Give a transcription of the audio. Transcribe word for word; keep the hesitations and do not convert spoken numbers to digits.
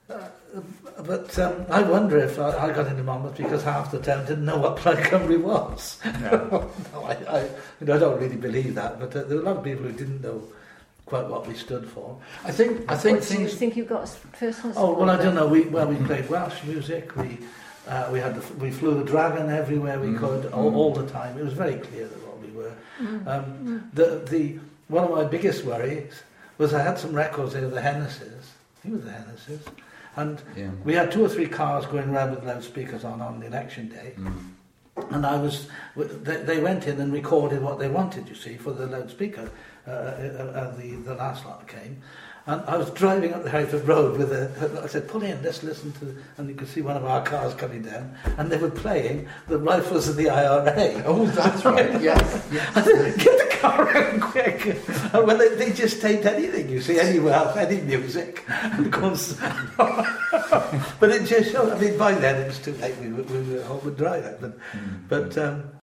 Uh, but um, I wonder if I, I got into Monmouth because half the town didn't know what Plaid Cymru was. No, no I, I, you know, I don't really believe that, but uh, there were a lot of people who didn't know quite what we stood for. I think. I think what, things. Do you think you got personal? Oh well, I don't know. We well, we played Welsh music. We uh, we had the, we flew the dragon everywhere we mm. could all, mm. all the time. It was very clear that what we were. Mm. Um, mm. The the one of my biggest worries was I had some records of the Hennesses. He was the Hennesses. And yeah. we had two or three cars going around with loudspeakers on on the election day. Mm. And I was, they, they went in and recorded what they wanted, you see, for the loudspeaker. Uh, uh, uh, the, the last lot came. And I was driving up the Hereford Road with a, I said, pull in, let's listen to, and you could see one of our cars coming down, and they were playing the Rifles of the I R A. Oh, that's right, yes. yes. I said, get the car around quick. And well, they, they just taped anything, you see, any wealth, any music. And of course, but it just showed, I mean, by then it was too late, we were, we were home and dry then. But, mm. but um,